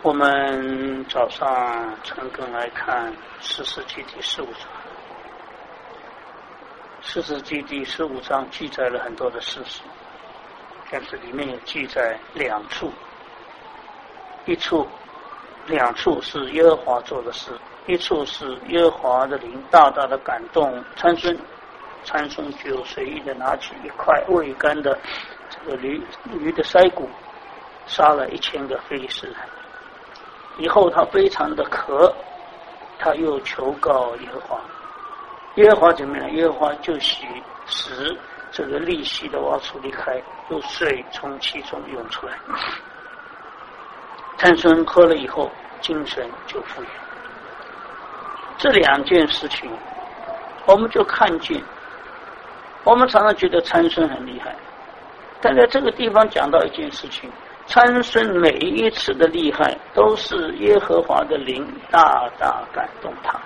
我们早上陈根来看四世纪第15章。四世纪第15章记载了很多的事实，但是里面有记载两处，两处是耶和华做的事，一处是耶和华的灵大大的感动参孙，参孙就随意的拿起一块未干的这个驴的腮骨，杀了1000个非利士人。以后他非常的渴，他又求告耶和华，耶和华怎么样？耶和华就使这个利息的洼处离开，有水从其中涌出来。参孙喝了以后，精神就复原。这两件事情，我们就看见，我们常常觉得参孙很厉害，但在这个地方讲到一件事情。参孙每一次的厉害都是耶和华的灵大大感动他。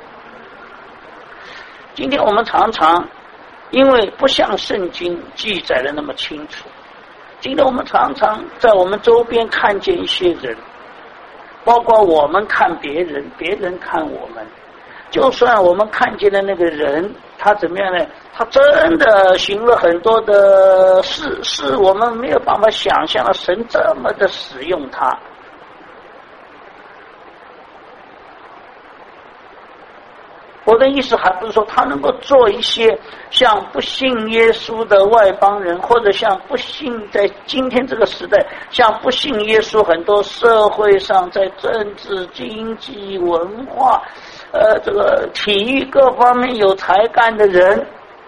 今天我们常常因为不像圣经记载的那么清楚，今天我们常常在我们周边看见一些人，包括我们看别人，别人看我们，就算我们看见的那个人他怎么样呢？他真的行了很多的事，是我们没有办法想象的，神这么的使用他。我的意思还不是说他能够做一些像不信耶稣的外邦人，或者像不信在今天这个时代像不信耶稣很多社会上在政治经济文化这个体育各方面有才干的人，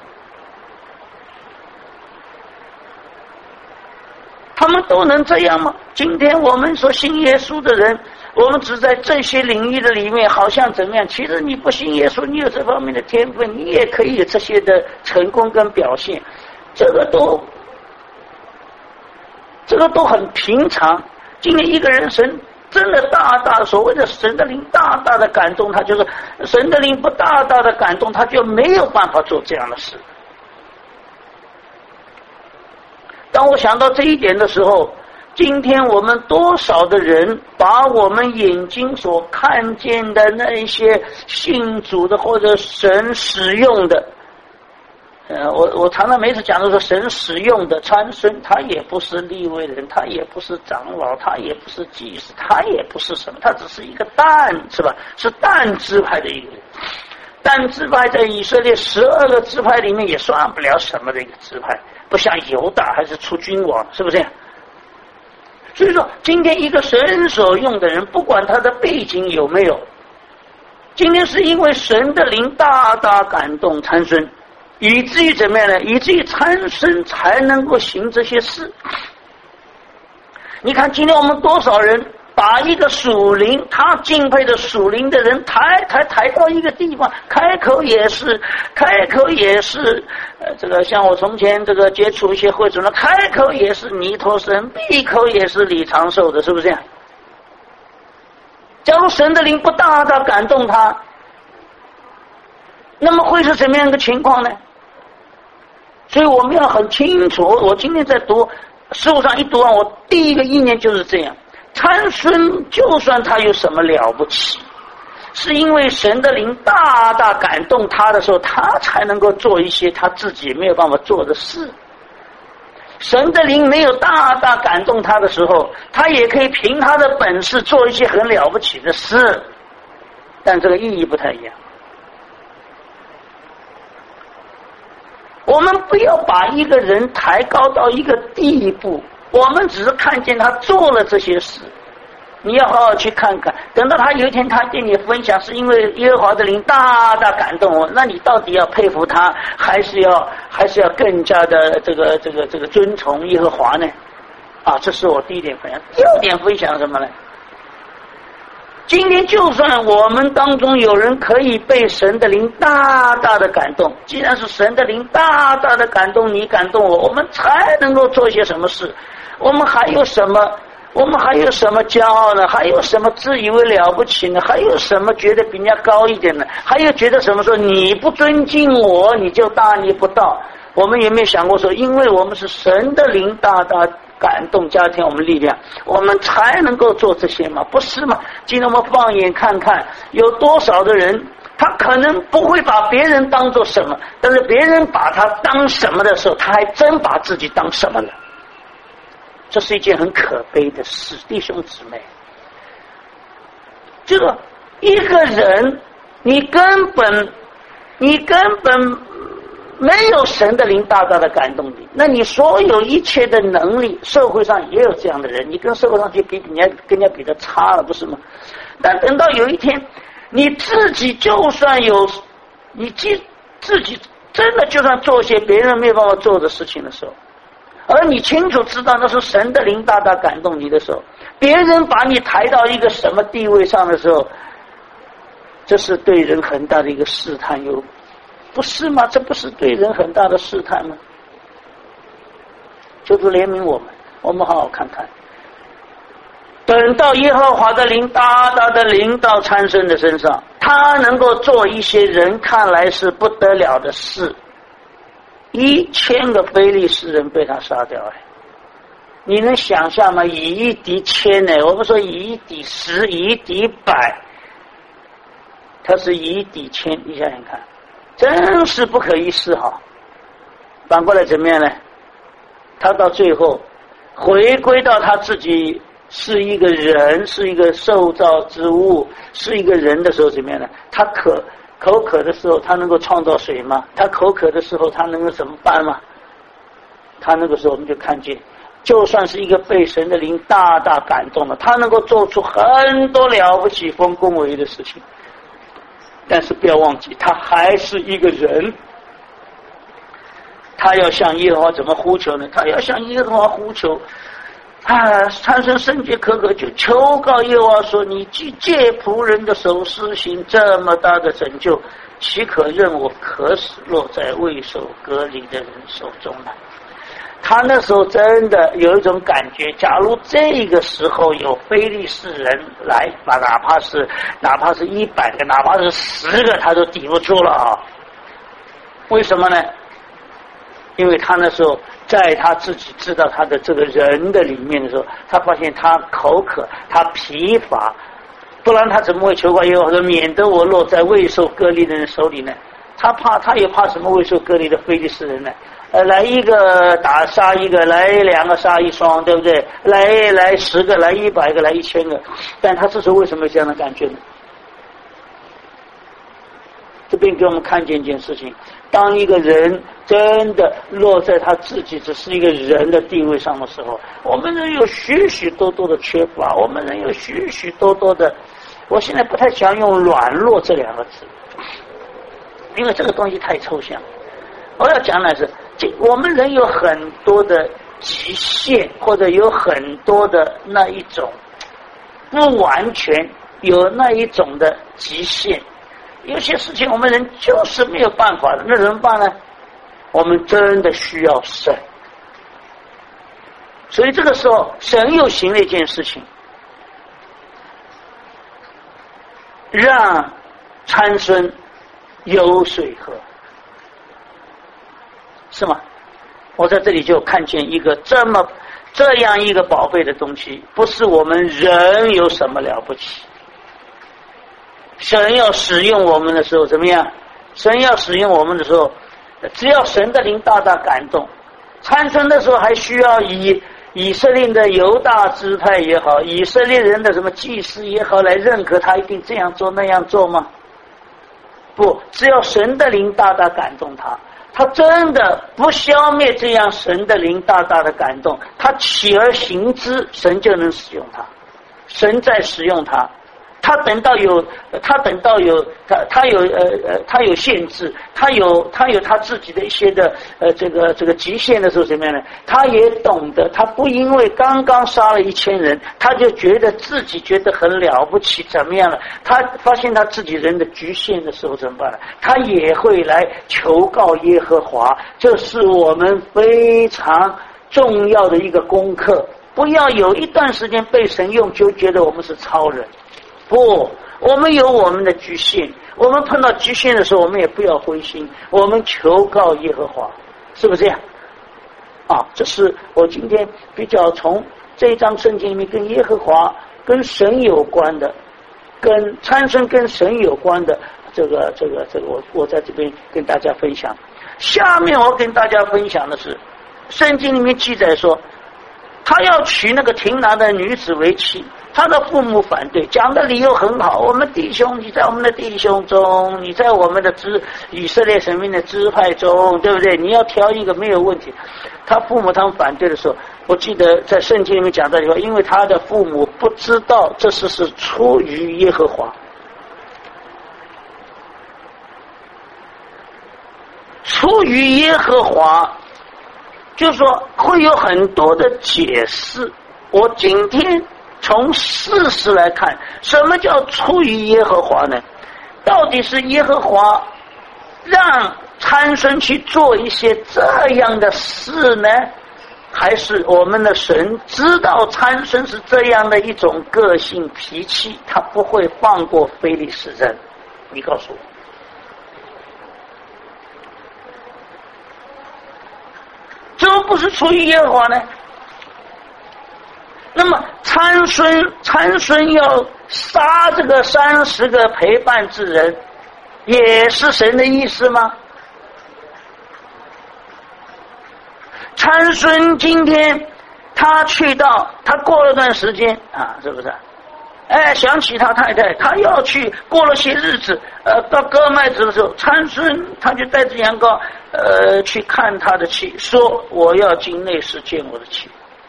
他们都能这样吗？今天我们说信耶稣的人，我们只在这些领域的里面好像怎么样，其实你不信耶稣，你有这方面的天分，你也可以有这些的成功跟表现，这个都很平常。今天一个人神真的大大，所谓的神的灵大大的感动他，就是神的灵不大大的感动他，就没有办法做这样的事。当我想到这一点的时候，今天我们多少的人把我们眼睛所看见的那些信主的或者神使用的，我常常每次讲的说神使用的参孙，他也不是利未人，他也不是长老，他也不是祭司，他也不是什么，他只是一个但，是吧？是但支派的一个人。但支派在以色列12个支派里面也算不了什么的一个支派，不像犹大还是出君王，是不是？所以说今天一个神所用的人，不管他的背景有没有，今天是因为神的灵大大感动参孙，以至于怎么样呢？以至于参孙才能够行这些事。你看今天我们多少人把一个属灵他敬佩的属灵的人抬到一个地方，开口也是这个像我从前这个接触一些会主呢，开口也是弥陀神，闭口也是李长寿的，是不是这样？假如神的灵不大大感动他，那么会是什么样的情况呢？所以我们要很清楚，我今天在读15章一读完，我第一个意念就是这样。参孙就算他有什么了不起，是因为神的灵大大感动他的时候，他才能够做一些他自己没有办法做的事。神的灵没有大大感动他的时候，他也可以凭他的本事做一些很了不起的事，但这个意义不太一样。我们不要把一个人抬高到一个地步，我们只是看见他做了这些事，你要好好去看看，等到他有一天他跟你分享是因为耶和华的灵大大感动我，那你到底要佩服他，还是要更加的这个尊崇耶和华呢？这是我第一点分享。第二点分享什么呢？今天就算我们当中有人可以被神的灵大大的感动，既然是神的灵大大的感动你，感动我们才能够做一些什么事。我们还有什么骄傲呢？还有什么自以为了不起呢？还有什么觉得比人家高一点呢？还有觉得什么说你不尊敬我，你就大逆不道？我们有没有想过说，因为我们是神的灵大大感动，加添我们力量，我们才能够做这些嘛，不是吗？今天我们放眼看看，有多少的人，他可能不会把别人当作什么，但是别人把他当什么的时候，他还真把自己当什么了。这是一件很可悲的事，弟兄姊妹。这个一个人，你根本没有神的灵大大的感动你，那你所有一切的能力，社会上也有这样的人，你跟社会上去比，跟人家比的差了，不是吗？但等到有一天，你自己就算有，你自己真的就算做些别人没有办法做的事情的时候，而你清楚知道那是神的灵大大感动你的时候，别人把你抬到一个什么地位上的时候，这是对人很大的一个试探，不是吗？这不是对人很大的试探吗？求主怜悯我们好好看看。等到耶和华的灵大大的临到参孙的身上，他能够做一些人看来是不得了的事。1000个非利士人被他杀掉，你能想象吗？以1敌1000呢？我们说以1敌10，以1敌100，他是以1敌1000，你想想看，真是不可一世哈。反过来怎么样呢？他到最后回归到他自己是一个人，是一个受造之物，是一个人的时候怎么样呢？他口渴的时候，他能够创造水吗？他口渴的时候，他能够怎么办吗？他那个时候我们就看见，就算是一个被神的灵大大感动了，他能够做出很多了不起丰功伟业的事情，但是不要忘记，他还是一个人。他要向耶和华怎么呼求呢？他要向耶和华呼求参孙圣洁可可，就求告耶和华说：你既借仆人的手施行这么大的拯救，岂可任我渴死落在未受割礼的人手中呢？他那时候真的有一种感觉，假如这个时候有非利士人来，哪怕是100个，哪怕是10个，他都抵不住了啊！为什么呢？因为他那时候在他自己知道他的这个人的里面的时候，他发现他口渴，他疲乏，不然他怎么会求告耶和华说免得我落在未受割礼的人手里呢？他也怕什么未受割礼的非利士人呢？来一个杀一个，来2个杀1双，对不对？来10个，来100个，来1000个，但他这时候为什么有这样的感觉呢？这边给我们看见一件事情，当一个人真的落在他自己只是一个人的地位上的时候，我们人有许许多多的缺乏，我们人有许许多多的，我现在不太想用软弱这2个字，因为这个东西太抽象。我要讲的是，我们人有很多的极限，或者有很多的那一种不完全，有那一种的极限。有些事情我们人就是没有办法的，那怎么办呢？我们真的需要神。所以这个时候神又行了一件事情，让参孙有水喝，是吗？我在这里就看见一个这样一个宝贝的东西，不是我们人有什么了不起。神要使用我们的时候怎么样？神要使用我们的时候，只要神的灵大大感动。参孙的时候还需要以色列的犹大支派也好，以色列人的什么祭司也好来认可他一定这样做那样做吗？不，只要神的灵大大感动他，他真的不消灭这样神的灵大大的感动，他起而行之，神就能使用他。神在使用他，他有限制，他有他自己的一些的这个极限的时候怎么样呢？他也懂得，他不因为刚刚杀了1000人，他就觉得自己觉得很了不起，怎么样了？他发现他自己人的局限的时候怎么办呢？他也会来求告耶和华，这是我们非常重要的一个功课。不要有一段时间被神用就觉得我们是超人，不，我们有我们的局限，我们碰到局限的时候，我们也不要灰心，我们求告耶和华，是不是这样？ 这是我今天比较从这一章圣经里面跟耶和华、跟神有关的，跟参孙跟神有关的这个我在这边跟大家分享。下面我跟大家分享的是，圣经里面记载说，他要娶那个亭拿的女子为妻，他的父母反对，讲的理由很好。我们弟兄，你在我们的弟兄中，你在我们的以色列神明的支派中，对不对？你要挑一个没有问题。他父母他们反对的时候，我记得在圣经里面讲到一个，因为他的父母不知道这是出于耶和华，出于耶和华，就是说会有很多的解释。我今天从事实来看，什么叫出于耶和华呢？到底是耶和华让参孙去做一些这样的事呢，还是我们的神知道参孙是这样的一种个性脾气，他不会放过非利士人？你告诉我，怎么不是出于耶和华呢？那么参孙要杀这个30个陪伴之人，也是神的意思吗？参孙今天他过了段时间是不是？想起他太太，他要去过了些日子，到割麦子的时候，参孙他就带着羊羔去看他的妻，说我要进内室见我的妻。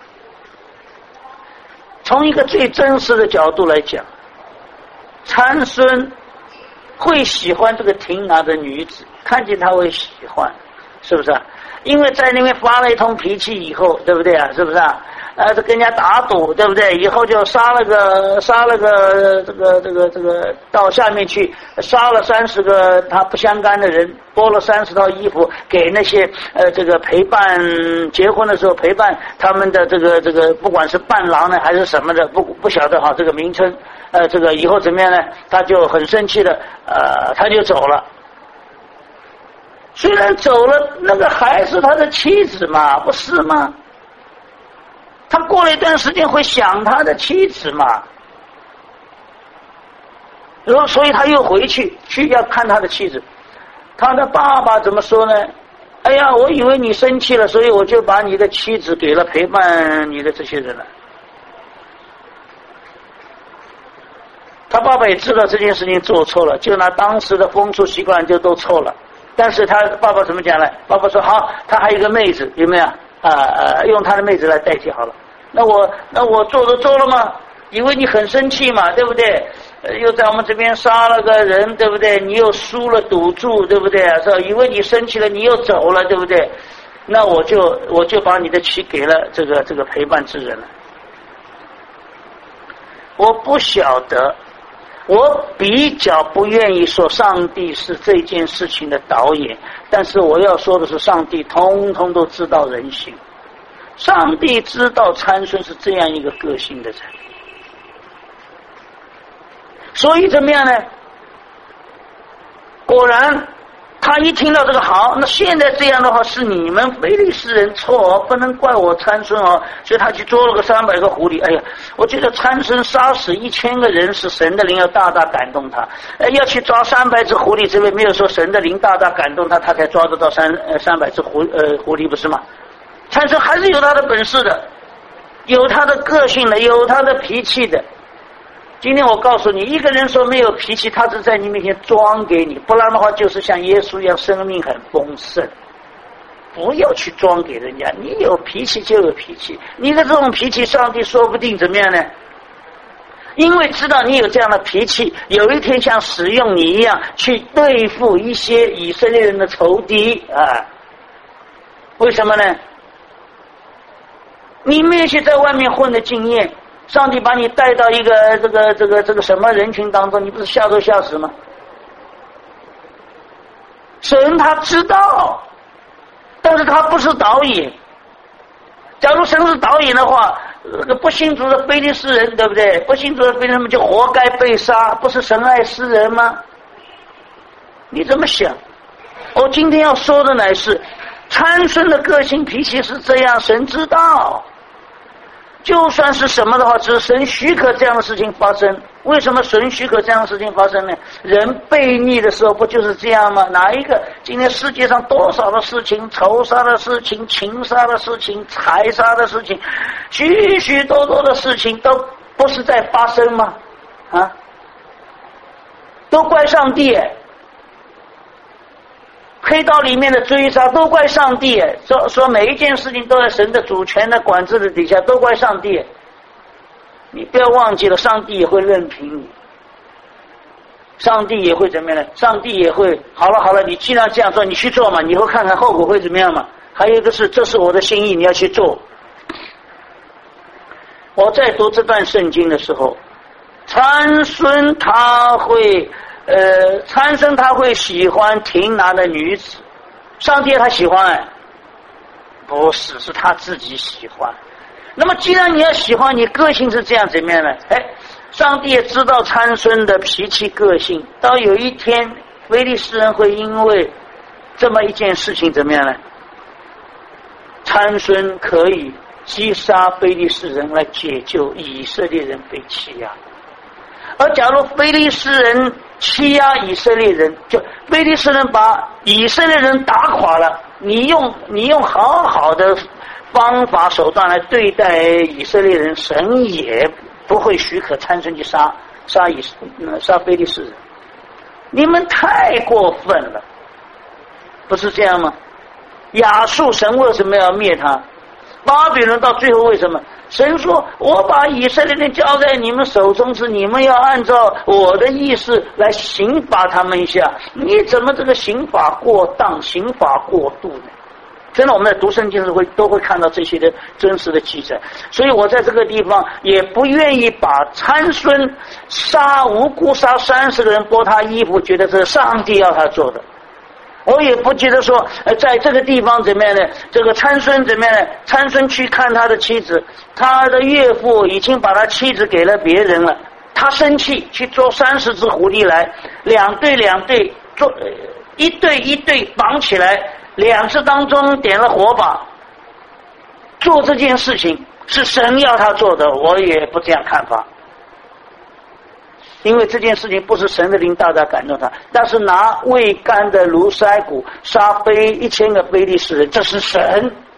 从一个最真实的角度来讲，参孙会喜欢这个亭拿的女子，看见他会喜欢，是不是？因为在那边发了一通脾气以后，对不对啊？是不是啊？这跟人家打赌，对不对？以后就杀了个这个到下面去杀了30个他不相干的人，剥了30套衣服给那些这个陪伴结婚的时候陪伴他们的这个不管是伴郎呢还是什么的，不晓得这个名称，这个以后怎么样呢？他就很生气的他就走了。虽然走了，那个还是他的妻子嘛，不是吗？他过了一段时间会想他的妻子嘛，所以他又回去要看他的妻子。他的爸爸怎么说呢？哎呀，我以为你生气了，所以我就把你的妻子给了陪伴你的这些人了。他爸爸也知道这件事情做错了，就拿当时的风俗习惯就都错了。但是他爸爸怎么讲呢？爸爸说好，他还有一个妹子，有没有？用他的妹子来代替好了。那我做都做了吗？以为你很生气嘛，对不对？又在我们这边杀了个人，对不对？你又输了赌注，对不对？是以为你生气了，你又走了，对不对？那我就把你的妻给了这个陪伴之人了。我不晓得。我比较不愿意说上帝是这件事情的导演，但是我要说的是，上帝通通都知道人心，上帝知道参孙是这样一个个性的人，所以怎么样呢？果然他一听到这个好，那现在这样的话是你们非利士人错，不能怪我参孙哦。所以他去捉了个300个狐狸。哎呀，我觉得参孙杀死1000个人是神的灵要大大感动他。要去抓300只狐狸，这位没有说神的灵大大感动他，他才抓得到300只狐狸，不是吗？参孙还是有他的本事的，有他的个性的，有他的脾气的。今天我告诉你，一个人说没有脾气，他是在你面前装给你，不然的话就是像耶稣一样生命很丰盛。不要去装给人家，你有脾气就有脾气，你的这种脾气上帝说不定怎么样呢？因为知道你有这样的脾气，有一天像使用你一样去对付一些以色列人的仇敌为什么呢？你没有些在外面混的经验，上帝把你带到一个这个什么人群当中，你不是吓都吓死吗？神他知道，但是他不是导演。假如神是导演的话，不信主的非利士人，对不对？不信主的非利士人就活该被杀，不是神爱世人吗？你怎么想？我今天要说的乃是， 参孙的个性脾气是这样，神知道。就算是什么的话，只是神许可这样的事情发生。为什么神许可这样的事情发生呢？人悖逆的时候不就是这样吗？哪一个今天世界上多少的事情，仇杀的事情，情杀的事情，财杀的事情，许许多多的事情都不是在发生吗？啊，都怪上帝。黑道里面的追杀都怪上帝，说每一件事情都在神的主权的管制的底下，都怪上帝。你不要忘记了，上帝也会任凭你，上帝也会怎么样呢？上帝也会好了，你既然这样做，你去做嘛，你以后看看后果会怎么样嘛。还有一个是，这是我的心意，你要去做。我在读这段圣经的时候，参孙他会喜欢亭拿的女子，上帝他喜欢？不是，是他自己喜欢。那么既然你要喜欢，你个性是这样怎么样呢？上帝也知道参孙的脾气个性，到有一天非利士人会因为这么一件事情怎么样呢？参孙可以击杀非利士人来解救以色列人被欺压。而假如非利士人欺压以色列人，就非利士人把以色列人打垮了，你用好好的方法手段来对待以色列人，神也不会许可参孙去杀非利士人。你们太过分了，不是这样吗？亚述神为什么要灭他？巴比伦到最后为什么？神说我把以色列人交在你们手中时，你们要按照我的意思来刑罚他们一下。你怎么这个刑罚过当，刑罚过度呢？真的，我们在读圣经时都会看到这些的真实的记载。所以我在这个地方也不愿意把参孙无辜杀30个人，剥他衣服，觉得这是上帝要他做的。我也不觉得说在这个地方怎么样呢？这个参孙怎么样呢？参孙去看他的妻子，他的岳父已经把他妻子给了别人了，他生气去捉30只狐狸来，2对做1对1对绑起来，2只当中点了火把。做这件事情是神要他做的，我也不这样看法。因为这件事情不是神的灵大大感动他，但是拿未干的卢筛骨杀1000个非利士人，这是神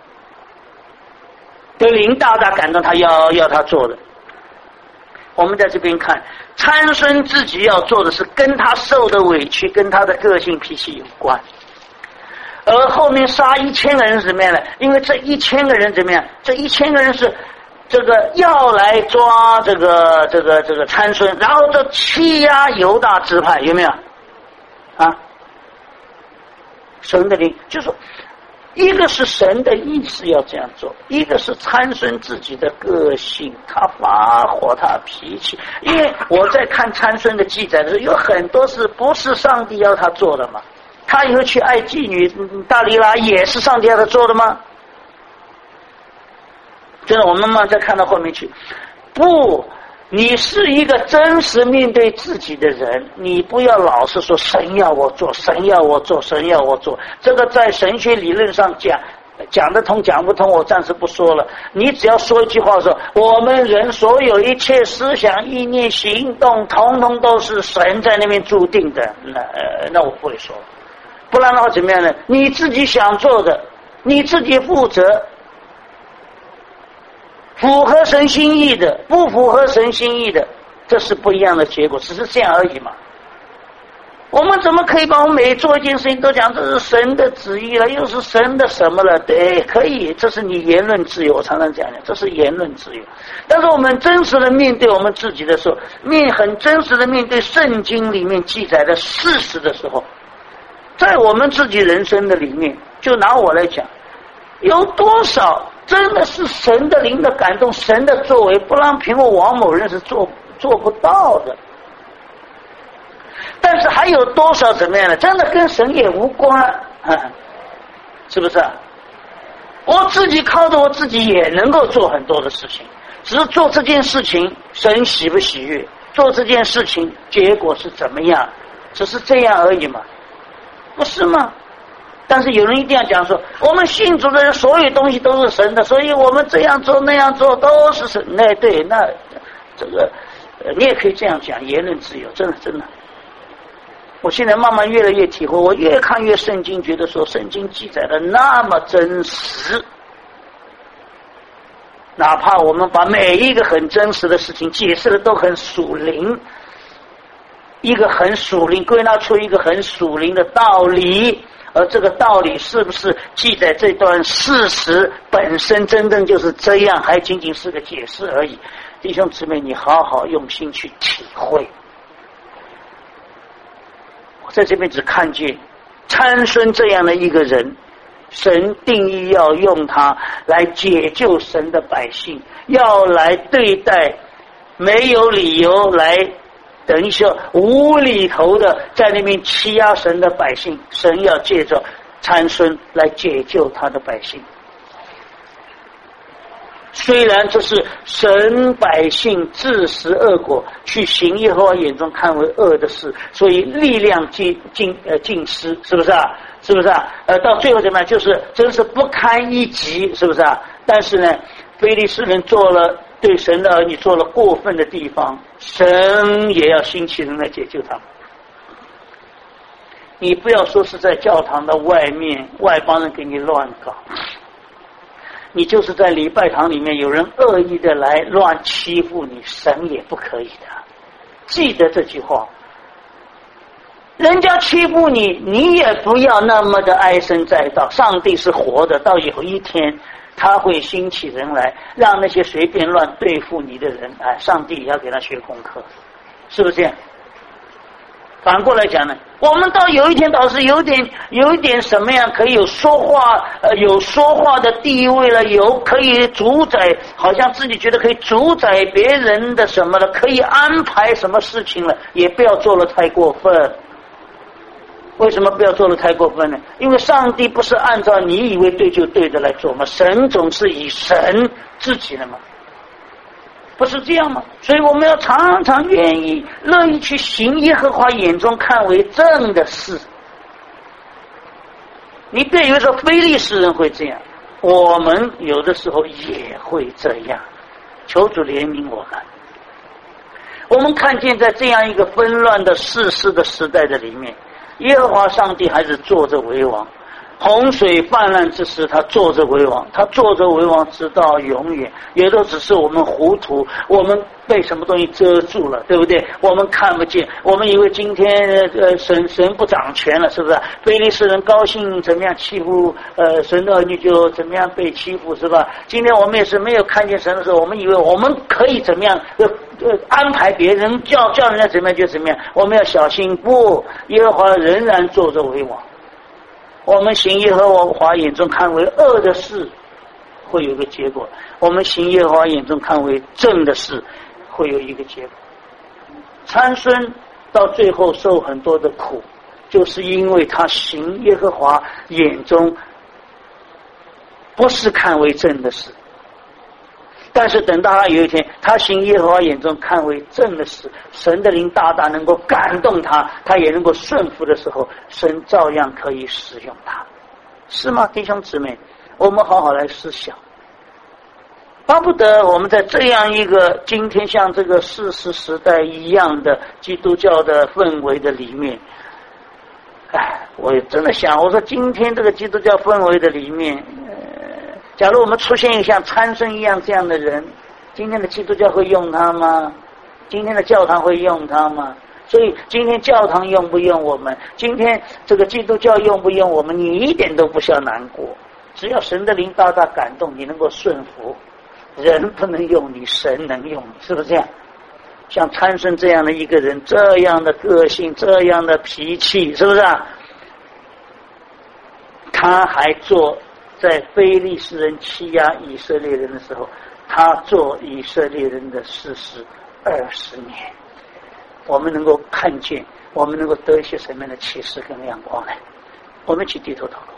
的灵大大感动他要他做的。我们在这边看参孙自己要做的是跟他受的委屈跟他的个性脾气有关，而后面杀1000个人是怎么样的？因为这1000个人怎么样？这1000个人是这个要来抓这个参孙，然后这欺压犹大支派，有没有啊？神的灵就是说，一个是神的意思要这样做，一个是参孙自己的个性，他发火，他脾气。因为我在看参孙的记载的时候，有很多是不是上帝要他做的嘛？他以后去爱妓女大利拉也是上帝要他做的吗？真的，我们慢慢再看到后面去。不，你是一个真实面对自己的人，你不要老是说神要我做，神要我做，神要我做。这个在神学理论上讲得通讲不通，我暂时不说了。你只要说一句话说，我们人所有一切思想、意念、行动，统统都是神在那边注定的。那我不会说。不然的话怎么样呢？你自己想做的，你自己负责。符合神心意的，不符合神心意的，这是不一样的结果，只是这样而已嘛。我们怎么可以把我们每做一件事情都讲这是神的旨意了，又是神的什么了？对，可以，这是你言论自由，我常常讲的，这是言论自由。但是我们真实的面对我们自己的时候，很真实的面对圣经里面记载的事实的时候，在我们自己人生的里面，就拿我来讲，有多少真的是神的灵的感动，神的作为，不然凭我王某人是做不到的。但是还有多少怎么样的，真的跟神也无关，是不是啊？我自己靠着我自己也能够做很多的事情，只是做这件事情神喜不喜悦，做这件事情结果是怎么样，只是这样而已嘛，不是吗？ 但是有人一定要讲说，我们信主的人所有东西都是神的，所以我们这样做那样做都是神。那对，那这个你也可以这样讲，言论自由，真的真的。我现在慢慢越来越体会，我越看越圣经，觉得说圣经记载的那么真实，哪怕我们把每一个很真实的事情解释的都很属灵，一个很属灵，归纳出一个很属灵的道理，而这个道理是不是记载这段事实本身真正就是这样，还仅仅是个解释而已。弟兄姊妹，你好好用心去体会。我在这边只看见参孙这样的一个人，神定义要用他来解救神的百姓，要来对待没有理由来等于说无厘头的在那边欺压神的百姓，神要借着参孙来解救他的百姓。虽然这是神百姓自食恶果，去行耶和华眼中看为恶的事，所以力量尽失，是不是啊？是不是啊？到最后怎么样？就是真是不堪一击，是不是啊？但是呢，非利士人做了对神的儿女做了过分的地方，神也要兴起人来解救他们。你不要说是在教堂的外面，外邦人给你乱搞。你就是在礼拜堂里面有人恶意的来乱欺负你，神也不可以的。记得这句话，人家欺负你，你也不要那么的唉声载道。上帝是活的，到有一天他会兴起人来，让那些随便乱对付你的人，上帝也要给他学功课，是不是这样？反过来讲呢，我们到有一天倒是有一点什么样可以有说话的地位了，有可以主宰，好像自己觉得可以主宰别人的什么了，可以安排什么事情了，也不要做了太过分。为什么不要做得太过分呢？因为上帝不是按照你以为对就对的来做吗？神总是以神自己的嘛，不是这样吗？所以我们要常常乐意去行耶和华眼中看为正的事。你别以为说非利士人会这样，我们有的时候也会这样。求主怜悯我们。我们看见在这样一个纷乱的世事的时代的里面，耶和华上帝还是坐着为王。洪水泛滥之时，他坐着为王，他坐着为王直到永远。也都只是我们糊涂，我们被什么东西遮住了，对不对？我们看不见，我们以为今天神不掌权了，是不是？非利士人高兴怎么样欺负神的儿女就怎么样被欺负，是吧？今天我们也是没有看见神的时候，我们以为我们可以怎么样安排别人，叫人家怎么样就怎么样。我们要小心，不，耶和华仍然坐着为王。我们行耶和华眼中看为恶的事，会有一个结果；我们行耶和华眼中看为正的事，会有一个结果。参孙到最后受很多的苦，就是因为他行耶和华眼中不是看为正的事。但是等到他有一天，他行耶和华眼中看为正的事，神的灵大大能够感动他，他也能够顺服的时候，神照样可以使用他，是吗？弟兄姊妹，我们好好来思想，巴不得我们在这样一个今天像这个世事时代一样的基督教的氛围的里面，我也真的想，我说今天这个基督教氛围的里面，假如我们出现一个像参孙一样这样的人，今天的基督教会用他吗？今天的教堂会用他吗？所以今天教堂用不用我们，今天这个基督教用不用我们，你一点都不需要难过。只要神的灵大大感动，你能够顺服，人不能用你，神能用你，是不是这样？像参孙这样的一个人，这样的个性，这样的脾气，是不是啊？他还做在非利士人欺压以色列人的时候，他做以色列人的士师20年。我们能够看见，我们能够得一些什么样的启示跟亮光呢？我们一起低头祷告。